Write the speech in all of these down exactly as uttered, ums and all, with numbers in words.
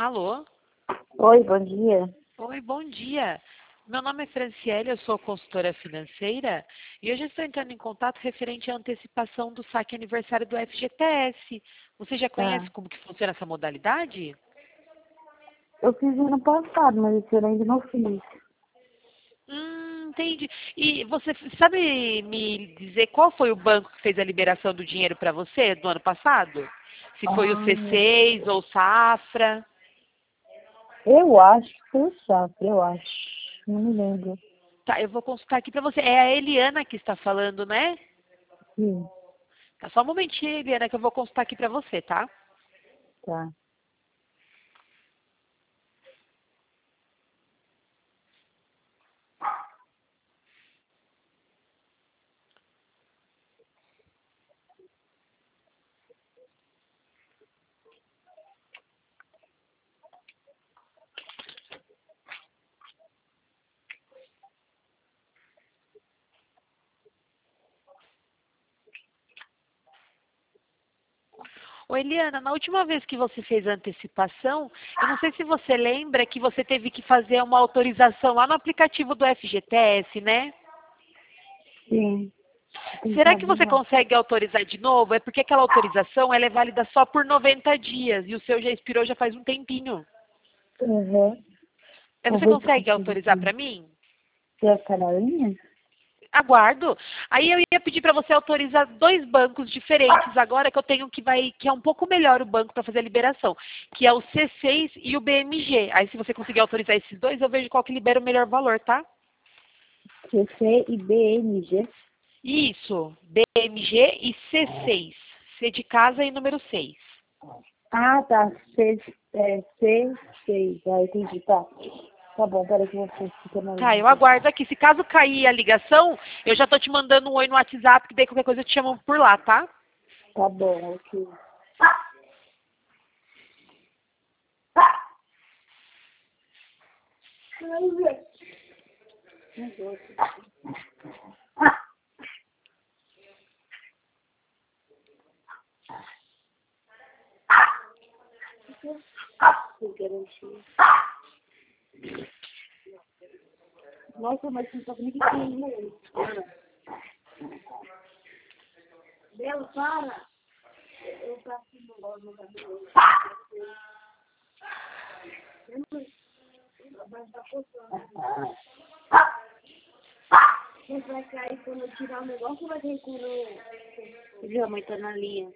Alô? Oi, bom dia. Oi, bom dia. Meu nome é Franciele, eu sou consultora financeira e hoje estou entrando em contato referente à antecipação do saque aniversário do F G T S. Você já conhece Tá. como que funciona essa modalidade? Eu fiz ano passado, mas esse ano ainda não fiz. Hum, entendi. E você sabe me dizer qual foi o banco que fez a liberação do dinheiro para você do ano passado? Se foi o Ah, C seis ou Safra? eu acho que foi o Safra, eu acho. Não me lembro. Tá, eu vou consultar aqui para você. É a Eliana que está falando, né? Sim, Tá, só um momentinho, Eliana, que eu vou consultar aqui para você, tá? tá. Ô, Eliana, na última vez que você fez a antecipação, eu não sei se você lembra que você teve que fazer uma autorização lá no aplicativo do F G T S, né? Sim, tem que Será que fazer você não. consegue autorizar de novo? É porque aquela autorização ela é válida só por noventa dias e o seu já expirou já faz um tempinho. Uhum. Aí Vou você ver se eu consegue consigo autorizar aqui. para mim? Tem a canarinha? Aguardo. Aí eu ia pedir para você autorizar dois bancos diferentes agora que eu tenho que vai que é um pouco melhor o banco para fazer a liberação, que é o C seis e o B M G. Aí se você conseguir autorizar esses dois, eu vejo qual que libera o melhor valor, tá? C C e B N G. Isso, B M G e C seis. C de casa e número seis. Ah, tá. C, é, C seis. Ah, entendi, tá. Tá bom, peraí que eu vou ficar mais Tá, um eu pouquinho. aguardo aqui. Se caso cair a ligação, eu já tô te mandando um oi no WhatsApp, que daí qualquer coisa eu te chamo por lá, tá? Tá bom, ok. Sem garantia. Nossa, mas você não sabe nem o que é isso. Bela, para! Eu faço no logo no cabelo. Mas tá coçando. Você vai cair quando eu tirar o negócio ou vai cair quando eu... Viu, a mãe tá na linha.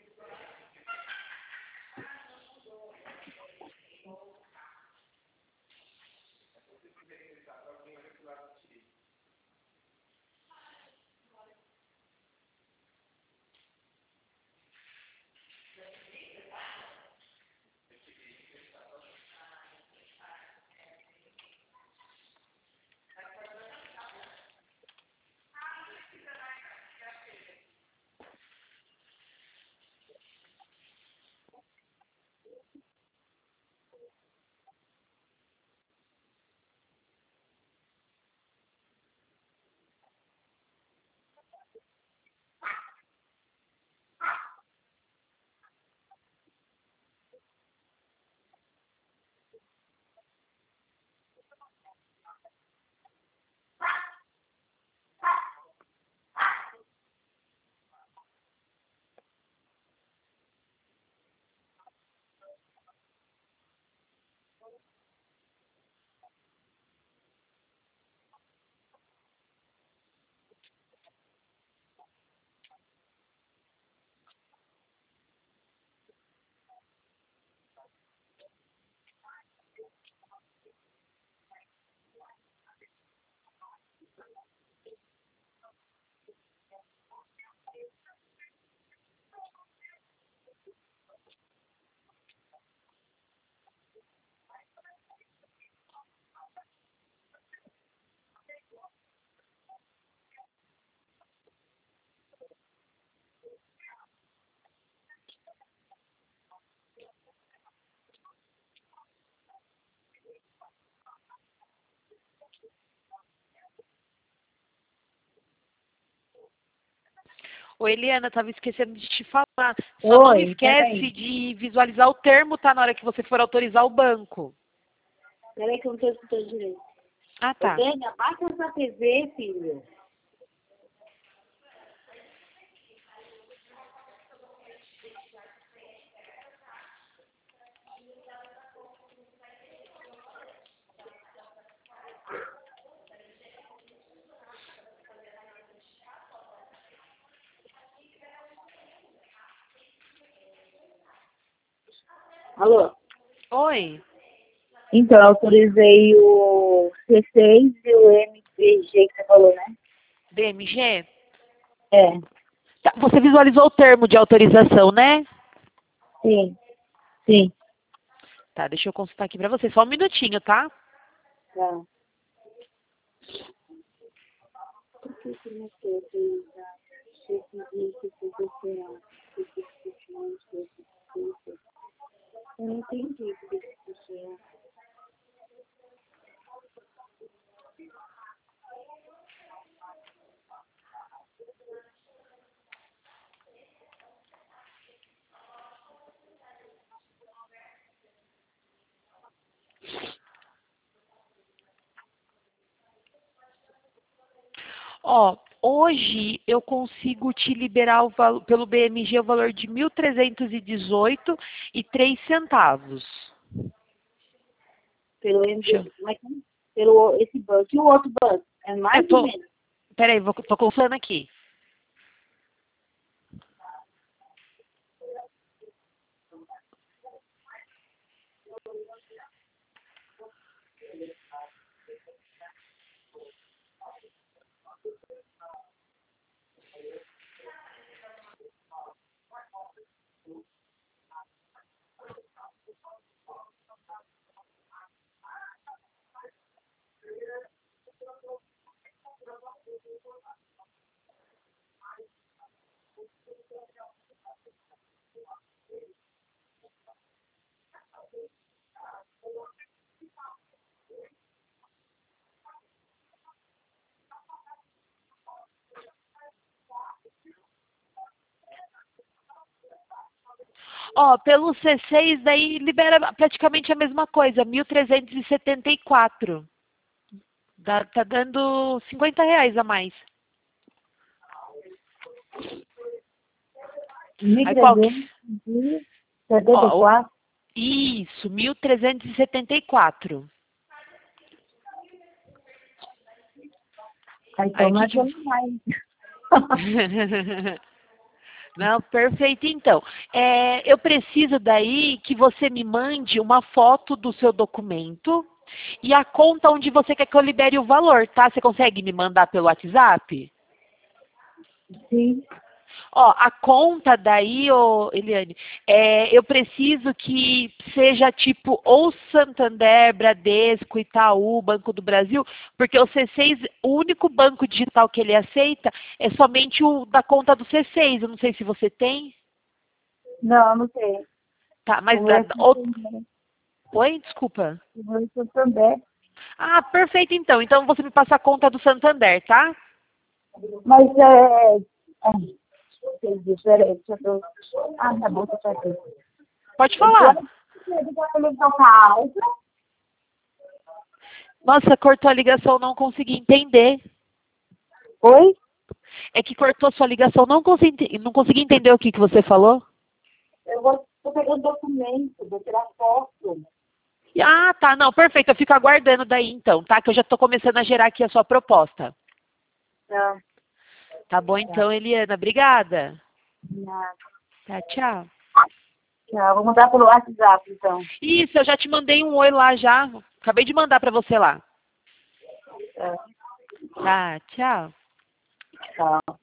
Ô, Eliana, estava esquecendo de te falar. Só não Oi, esquece peraí. de visualizar o termo, tá? Na hora que você for autorizar o banco. Peraí que eu não estou escutando direito. Ah, Ô, tá. Dani, abaixa essa T V, filho. Alô? Oi, Então, eu autorizei o C seis e o M B G que você falou, né? B M G? É, Tá, você visualizou o termo de autorização, né? sim, sim. Tá, deixa eu consultar aqui pra você. Só um minutinho, tá? Tá. Por que que não foi autorizado? Cheque de sessenta Eu não entendi por que que você... Ó, hoje eu consigo te liberar o valo- pelo B M G o valor de mil trezentos e dezoito e três centavos. Pelo Deixa M B, eu... mas pelo esse banco. E o outro banco? É É, mais ou tô... menos. Peraí, vou... tô consultando aqui. Ó, pelo C seis daí libera praticamente a mesma coisa, mil trezentos e setenta e quatro. Dá, tá dando cinquenta reais a mais. Aí qual que... setenta e Ó, o- quatro isso, mil trezentos e setenta e quatro. Aí Aí então o não que é que... pelo mais. Não, perfeito. Então, é, eu preciso daí que você me mande uma foto do seu documento e a conta onde você quer que eu libere o valor, tá? Você consegue me mandar pelo WhatsApp? Sim. Ó, a conta daí, ô, Eliane, é, eu preciso que seja tipo ou Santander, Bradesco, Itaú, Banco do Brasil, porque o C seis, o único banco digital que ele aceita é somente o da conta do C seis. Eu não sei se você tem. Não, não sei. Tá, O mas meu da, é da- ou- Santander. oi, desculpa. O meu é Santander. Ah, perfeito então. Então você me passa a conta do Santander, tá? Mas é. Ah, entendi, peraí, deixa eu. Ah, tá bom, tá aqui. Pode Eu tô falar. aqui com a televisão tá alta. Nossa, cortou a ligação, não consegui entender. Oi? É que cortou a sua ligação, não consegui, não consegui entender o que, que você falou. Eu vou tô pegando documento, vou tirar foto. Ah, tá, não, perfeito. Eu fico aguardando daí então, tá? Que eu já tô começando a gerar aqui a sua proposta. Tá, Tá bom tá. então, Eliana. Obrigada. Nada. Tá, tchau. Tchau, vou mandar pelo WhatsApp, então. Isso, eu já te mandei um oi lá já. Acabei de mandar pra você lá. Tá, Tá, tchau. tchau.